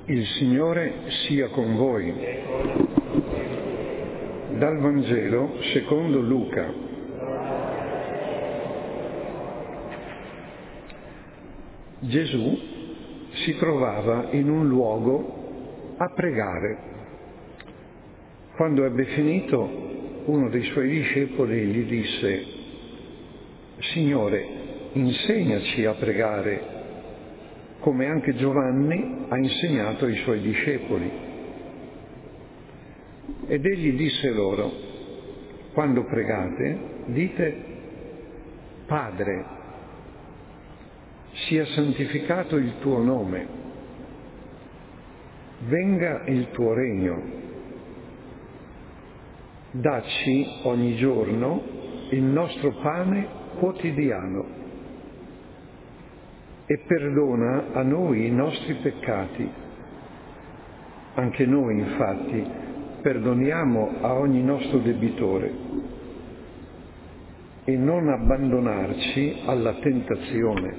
Il Signore sia con voi. Dal Vangelo secondo Luca. Gesù si trovava in un luogo a pregare. Quando ebbe finito, uno dei suoi discepoli gli disse: Signore, insegnaci a pregare, come anche Giovanni ha insegnato ai suoi discepoli. Ed egli disse loro: quando pregate, dite: Padre, sia santificato il tuo nome, venga il tuo regno, dacci ogni giorno il nostro pane quotidiano e perdona a noi i nostri peccati. Anche noi, infatti, perdoniamo a ogni nostro debitore, e non abbandonarci alla tentazione.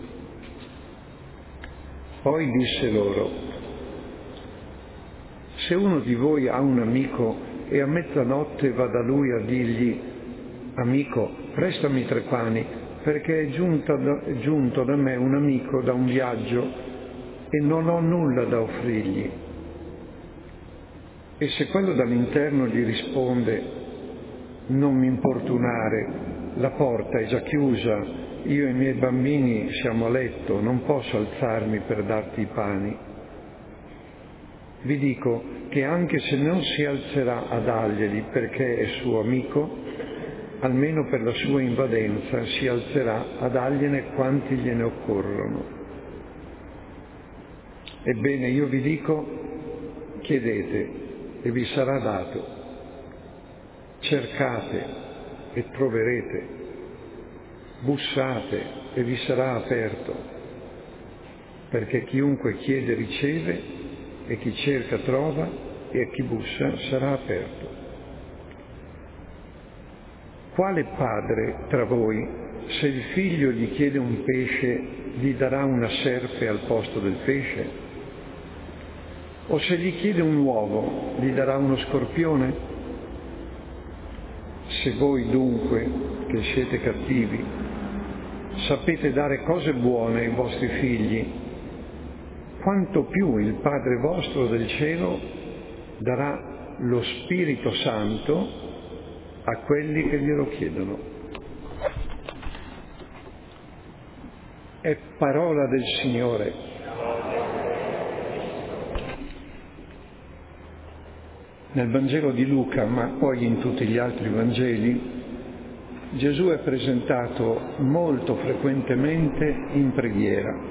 Poi disse loro: se uno di voi ha un amico e a mezzanotte va da lui a dirgli: amico, prestami 3 pani, perché è giunto da me un amico da un viaggio e non ho nulla da offrirgli. E se quello dall'interno gli risponde: non mi importunare, la porta è già chiusa, io e i miei bambini siamo a letto, non posso alzarmi per darti i pani. Vi dico che anche se non si alzerà a darglieli perché è suo amico, almeno per la sua invadenza si alzerà a dargliene quanti gliene occorrono. Ebbene, io vi dico: chiedete e vi sarà dato, cercate e troverete, bussate e vi sarà aperto, perché chiunque chiede riceve, e chi cerca trova, e a chi bussa sarà aperto. Quale padre tra voi, se il figlio gli chiede un pesce, gli darà una serpe al posto del pesce? O se gli chiede un uovo, gli darà uno scorpione? Se voi dunque, che siete cattivi, sapete dare cose buone ai vostri figli, quanto più il Padre vostro del cielo darà lo Spirito Santo a quelli che glielo chiedono. È parola del Signore. Nel Vangelo di Luca, ma poi in tutti gli altri Vangeli, Gesù è presentato molto frequentemente in preghiera.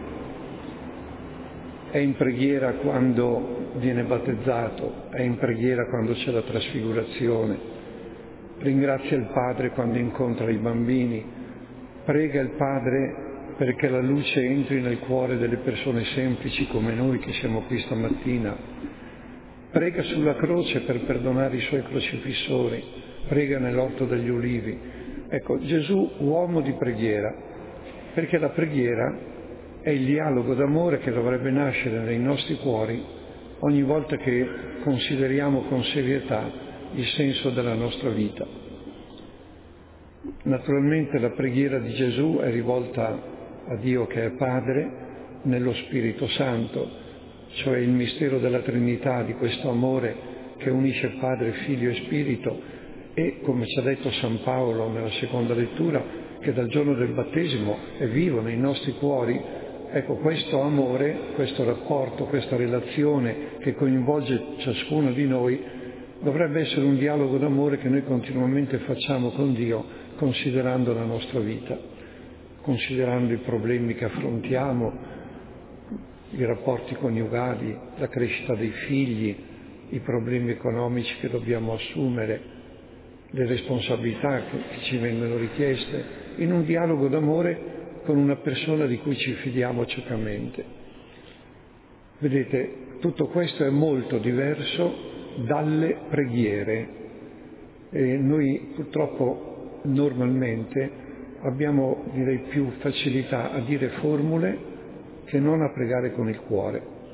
È in preghiera quando viene battezzato, è in preghiera quando c'è la trasfigurazione, ringrazia il Padre quando incontra i bambini, prega il Padre perché la luce entri nel cuore delle persone semplici come noi che siamo qui stamattina, prega sulla croce per perdonare i suoi crocifissori, prega nell'orto degli ulivi. Ecco, Gesù uomo di preghiera, perché la preghiera è il dialogo d'amore che dovrebbe nascere nei nostri cuori ogni volta che consideriamo con serietà il senso della nostra vita. Naturalmente la preghiera di Gesù è rivolta a Dio che è Padre nello Spirito Santo, cioè il mistero della Trinità, di questo amore che unisce Padre, Figlio e Spirito, e come ci ha detto San Paolo nella seconda lettura, che dal giorno del battesimo è vivo nei nostri cuori. Ecco, questo amore, questo rapporto, questa relazione che coinvolge ciascuno di noi dovrebbe essere un dialogo d'amore che noi continuamente facciamo con Dio, considerando la nostra vita, considerando i problemi che affrontiamo, i rapporti coniugali, la crescita dei figli, i problemi economici che dobbiamo assumere, le responsabilità che ci vengono richieste, in un dialogo d'amore con una persona di cui ci fidiamo ciecamente. Vedete, tutto questo è molto diverso dalle preghiere. E noi purtroppo normalmente abbiamo, direi, più facilità a dire formule che non a pregare con il cuore.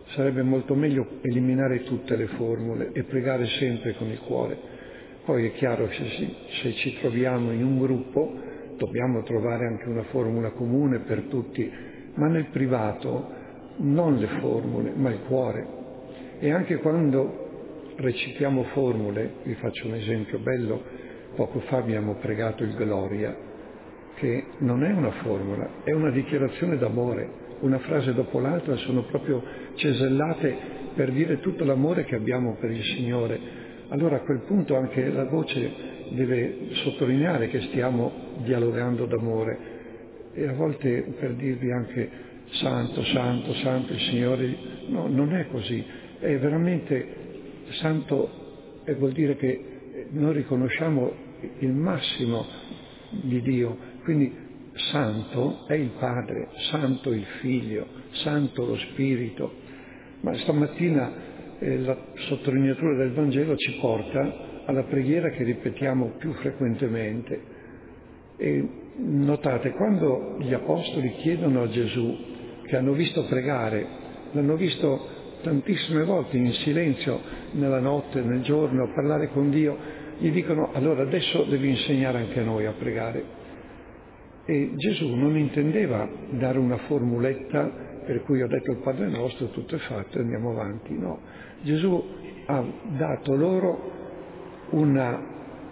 Sarebbe molto meglio eliminare tutte le formule e pregare sempre con il cuore. Poi è chiaro che se ci troviamo in un gruppo dobbiamo trovare anche una formula comune per tutti, ma nel privato non le formule, ma il cuore. E anche quando recitiamo formule, vi faccio un esempio bello, poco fa abbiamo pregato il Gloria, che non è una formula, è una dichiarazione d'amore. Una frase dopo l'altra sono proprio cesellate per dire tutto l'amore che abbiamo per il Signore. Allora a quel punto anche la voce deve sottolineare che stiamo dialogando d'amore. E a volte per dirvi anche santo, santo, santo il Signore, no, non è così. È veramente santo e vuol dire che noi riconosciamo il massimo di Dio. Quindi santo è il Padre, santo il Figlio, santo lo Spirito. Ma stamattina la sottolineatura del Vangelo ci porta alla preghiera che ripetiamo più frequentemente. E notate, quando gli Apostoli chiedono a Gesù, che hanno visto pregare, l'hanno visto tantissime volte in silenzio, nella notte, nel giorno, a parlare con Dio, gli dicono: allora adesso devi insegnare anche a noi a pregare. E Gesù non intendeva dare una formuletta per cui ho detto il Padre nostro, tutto è fatto e andiamo avanti. No, Gesù ha dato loro una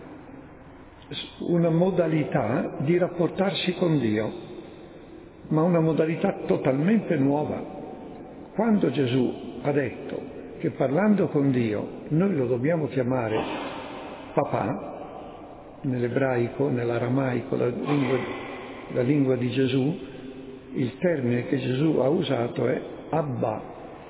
modalità di rapportarsi con Dio, ma una modalità totalmente nuova. Quando Gesù ha detto che parlando con Dio noi lo dobbiamo chiamare papà, nell'ebraico, nell'aramaico, la lingua di Gesù, il termine che Gesù ha usato è Abba.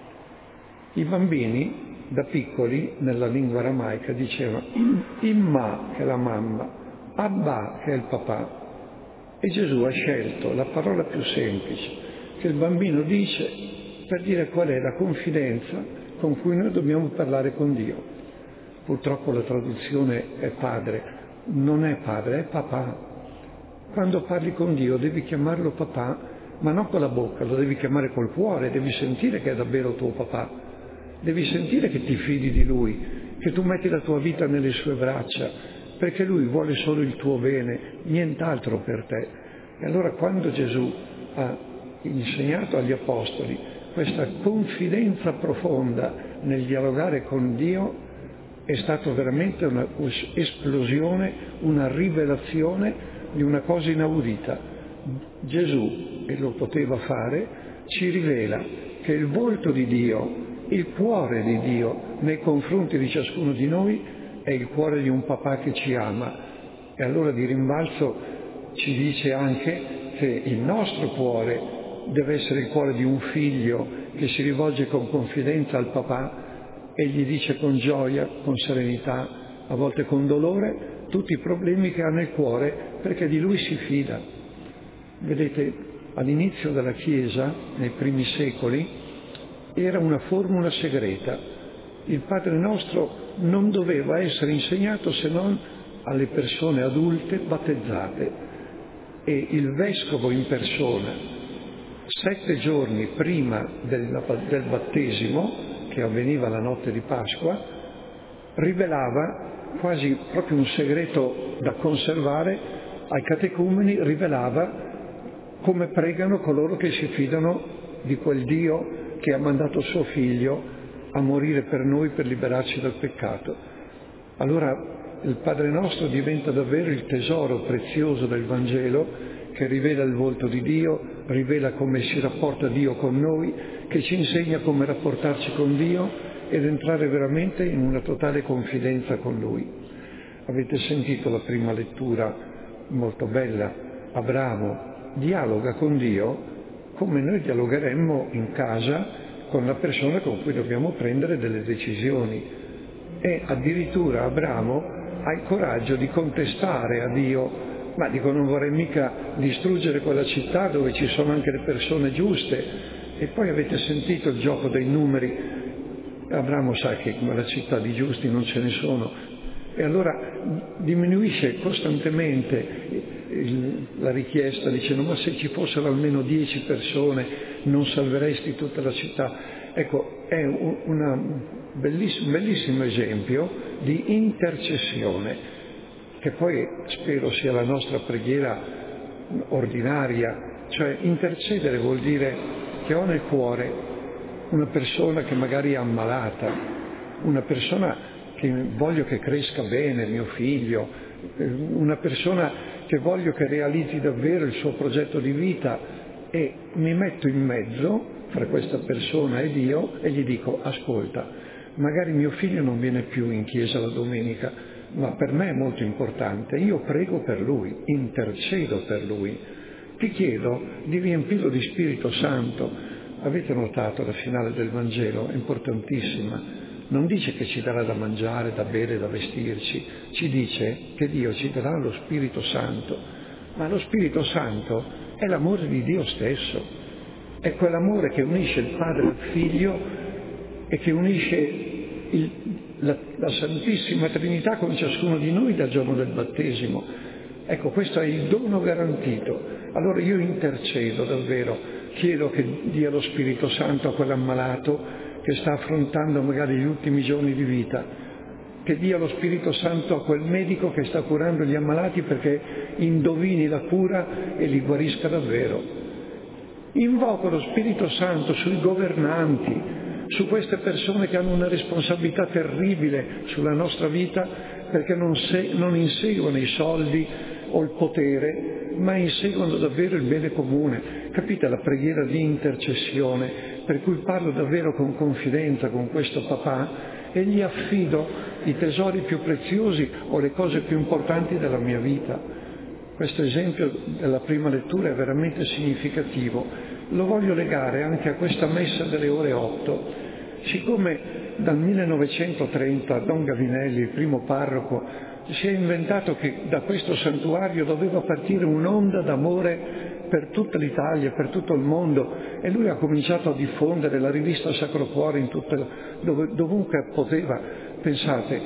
I bambini da piccoli nella lingua aramaica dicevano Imma, che è la mamma, Abba, che è il papà. E Gesù ha scelto la parola più semplice che il bambino dice per dire qual è la confidenza con cui noi dobbiamo parlare con Dio. Purtroppo la traduzione è padre, non è padre, è papà. Quando parli con Dio devi chiamarlo papà, ma non con la bocca, lo devi chiamare col cuore, devi sentire che è davvero tuo papà, devi sentire che ti fidi di Lui, che tu metti la tua vita nelle sue braccia, perché Lui vuole solo il tuo bene, nient'altro per te. E allora quando Gesù ha insegnato agli Apostoli questa confidenza profonda nel dialogare con Dio, è stata veramente un'esplosione, una rivelazione di una cosa inaudita. Gesù, e lo poteva fare, ci rivela che il volto di Dio, il cuore di Dio nei confronti di ciascuno di noi è il cuore di un papà che ci ama. E allora di rimbalzo ci dice anche che il nostro cuore deve essere il cuore di un figlio che si rivolge con confidenza al papà e gli dice con gioia, con serenità, a volte con dolore, tutti i problemi che ha nel cuore, perché di lui si fida. Vedete, all'inizio della Chiesa, nei primi secoli, era una formula segreta. Il Padre nostro non doveva essere insegnato se non alle persone adulte battezzate. E il vescovo in persona, 7 giorni prima del battesimo, che avveniva la notte di Pasqua, rivelava quasi proprio un segreto da conservare ai catecumeni, rivelava come pregano coloro che si fidano di quel Dio che ha mandato suo figlio a morire per noi per liberarci dal peccato. Allora il Padre nostro diventa davvero il tesoro prezioso del Vangelo, che rivela il volto di Dio, rivela come si rapporta Dio con noi, che ci insegna come rapportarci con Dio ed entrare veramente in una totale confidenza con Lui. Avete sentito la prima lettura molto bella? Abramo dialoga con Dio come noi dialogheremmo in casa con la persona con cui dobbiamo prendere delle decisioni. E addirittura Abramo ha il coraggio di contestare a Dio: ma dico, non vorrei mica distruggere quella città dove ci sono anche le persone giuste. E poi avete sentito il gioco dei numeri. Abramo sa che quella città di giusti non ce ne sono. E allora diminuisce costantemente la richiesta, dicendo: ma se ci fossero almeno 10 persone non salveresti tutta la città. Ecco, è un bellissimo esempio di intercessione, che poi spero sia la nostra preghiera ordinaria. Cioè intercedere vuol dire che ho nel cuore una persona che magari è ammalata, una persona che voglio che cresca bene, mio figlio, una persona che voglio che realizzi davvero il suo progetto di vita, e mi metto in mezzo fra questa persona e Dio e gli dico: ascolta, magari mio figlio non viene più in chiesa la domenica, ma per me è molto importante, io prego per lui, intercedo per lui, ti chiedo di riempirlo di Spirito Santo. Avete notato la finale del Vangelo? È importantissima. Non dice che ci darà da mangiare, da bere, da vestirci, ci dice che Dio ci darà lo Spirito Santo, ma lo Spirito Santo è l'amore di Dio stesso, è quell'amore che unisce il Padre al Figlio e che unisce la Santissima Trinità con ciascuno di noi dal giorno del battesimo. Ecco, questo è il dono garantito. Allora io intercedo davvero, chiedo che dia lo Spirito Santo a quell'ammalato che sta affrontando magari gli ultimi giorni di vita, che dia lo Spirito Santo a quel medico che sta curando gli ammalati perché indovini la cura e li guarisca davvero. Invoco lo Spirito Santo sui governanti, su queste persone che hanno una responsabilità terribile sulla nostra vita perché non inseguono i soldi o il potere, ma inseguono davvero il bene comune. Capite la preghiera di intercessione per cui parlo davvero con confidenza con questo papà e gli affido i tesori più preziosi o le cose più importanti della mia vita. Questo esempio della prima lettura è veramente significativo. Lo voglio legare anche a questa messa delle ore 8. Siccome dal 1930 Don Gavinelli, il primo parroco, si è inventato che da questo santuario doveva partire un'onda d'amore per tutta l'Italia, per tutto il mondo, e lui ha cominciato a diffondere la rivista Sacro Cuore dovunque poteva. Pensate,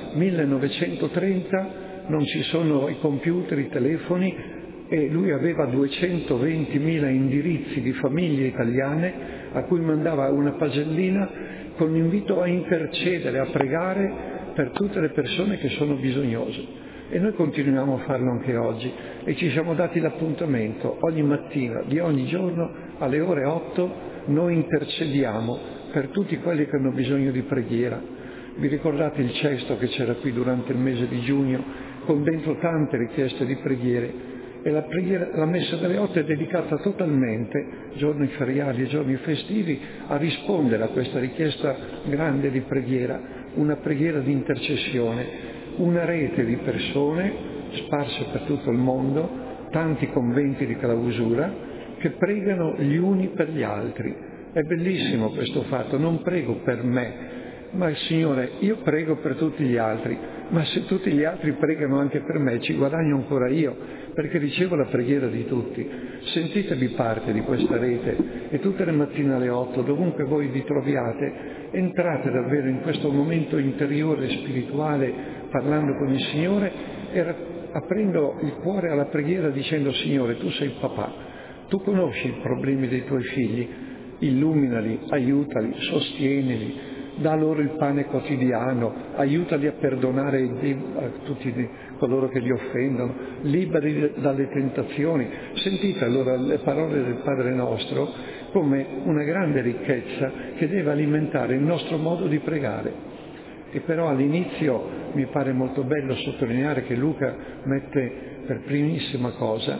1930, non ci sono i computer, i telefoni, e lui aveva 220.000 indirizzi di famiglie italiane a cui mandava una pagellina con l'invito a intercedere, a pregare per tutte le persone che sono bisognose. E noi continuiamo a farlo anche oggi e ci siamo dati l'appuntamento ogni mattina di ogni giorno alle ore 8 noi intercediamo per tutti quelli che hanno bisogno di preghiera. Vi ricordate il cesto che c'era qui durante il mese di giugno con dentro tante richieste di preghiere? E la messa delle 8 è dedicata totalmente, giorni feriali e giorni festivi, a rispondere a questa richiesta grande di preghiera, una preghiera di intercessione, una rete di persone sparse per tutto il mondo, tanti conventi di clausura, che pregano gli uni per gli altri. È bellissimo questo fatto, non prego per me, ma il Signore, io prego per tutti gli altri, ma se tutti gli altri pregano anche per me, ci guadagno ancora io, perché ricevo la preghiera di tutti. Sentitevi parte di questa rete e tutte le mattine alle 8, dovunque voi vi troviate, entrate davvero in questo momento interiore, spirituale, parlando con il Signore e aprendo il cuore alla preghiera dicendo: Signore, tu sei il papà, tu conosci i problemi dei tuoi figli, illuminali, aiutali, sostienili, dà loro il pane quotidiano, aiutali a perdonare a tutti coloro che li offendono, liberi dalle tentazioni. Sentite allora le parole del Padre nostro come una grande ricchezza che deve alimentare il nostro modo di pregare. E però all'inizio mi pare molto bello sottolineare che Luca mette per primissima cosa: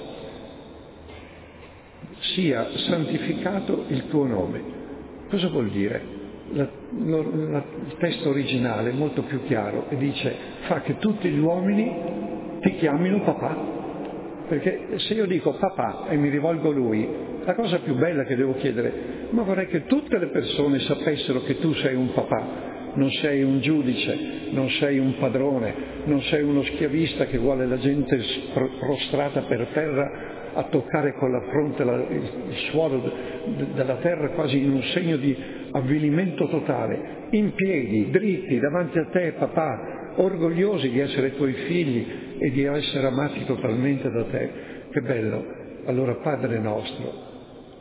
sia santificato il tuo nome. Cosa vuol dire? Il testo originale è molto più chiaro e dice: fa che tutti gli uomini ti chiamino papà. Perché se io dico papà e mi rivolgo a lui, la cosa più bella che devo chiedere: ma vorrei che tutte le persone sapessero che tu sei un papà, non sei un giudice, non sei un padrone, non sei uno schiavista che vuole la gente prostrata per terra a toccare con la fronte il suolo della terra quasi in un segno di avvilimento totale, in piedi, dritti, davanti a te, papà, orgogliosi di essere tuoi figli e di essere amati totalmente da te. Che bello! Allora, Padre nostro,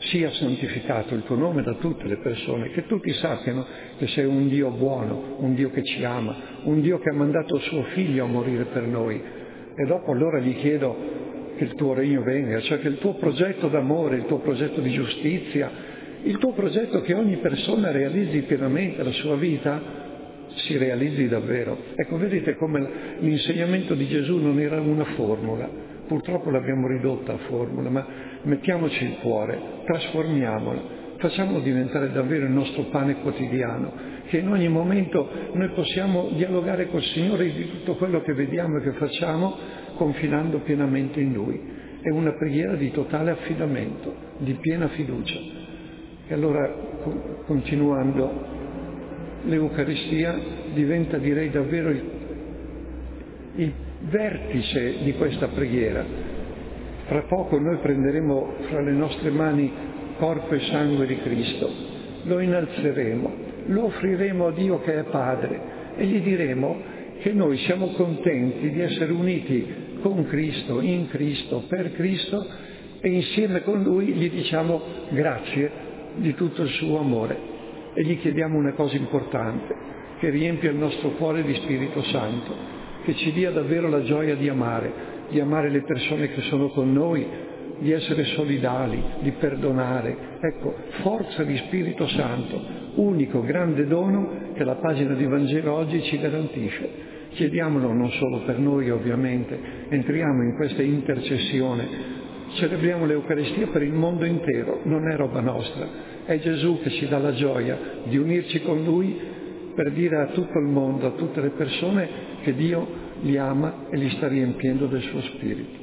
sia santificato il tuo nome da tutte le persone, che tutti sappiano che sei un Dio buono, un Dio che ci ama, un Dio che ha mandato suo figlio a morire per noi. E dopo allora gli chiedo che il tuo regno venga, cioè che il tuo progetto d'amore, il tuo progetto di giustizia, il tuo progetto che ogni persona realizzi pienamente la sua vita, si realizzi davvero. Ecco, vedete come l'insegnamento di Gesù non era una formula, purtroppo l'abbiamo ridotta a formula, ma mettiamoci il cuore, trasformiamola, facciamolo diventare davvero il nostro pane quotidiano, che in ogni momento noi possiamo dialogare col Signore di tutto quello che vediamo e che facciamo, confidando pienamente in Lui. È una preghiera di totale affidamento, di piena fiducia. E allora, continuando, l'Eucaristia diventa, direi, davvero il vertice di questa preghiera. Fra poco noi prenderemo fra le nostre mani corpo e sangue di Cristo, lo innalzeremo, lo offriremo a Dio che è Padre e gli diremo che noi siamo contenti di essere uniti con Cristo, in Cristo, per Cristo, e insieme con Lui gli diciamo grazie di tutto il suo amore. E gli chiediamo una cosa importante, che riempia il nostro cuore di Spirito Santo, che ci dia davvero la gioia di amare le persone che sono con noi, di essere solidali, di perdonare. Ecco, forza di Spirito Santo, unico grande dono che la pagina di Vangelo oggi ci garantisce. Chiediamolo non solo per noi, ovviamente, entriamo in questa intercessione, celebriamo l'Eucaristia per il mondo intero, non è roba nostra. È Gesù che ci dà la gioia di unirci con Lui per dire a tutto il mondo, a tutte le persone, che Dio li ama e li sta riempiendo del suo Spirito.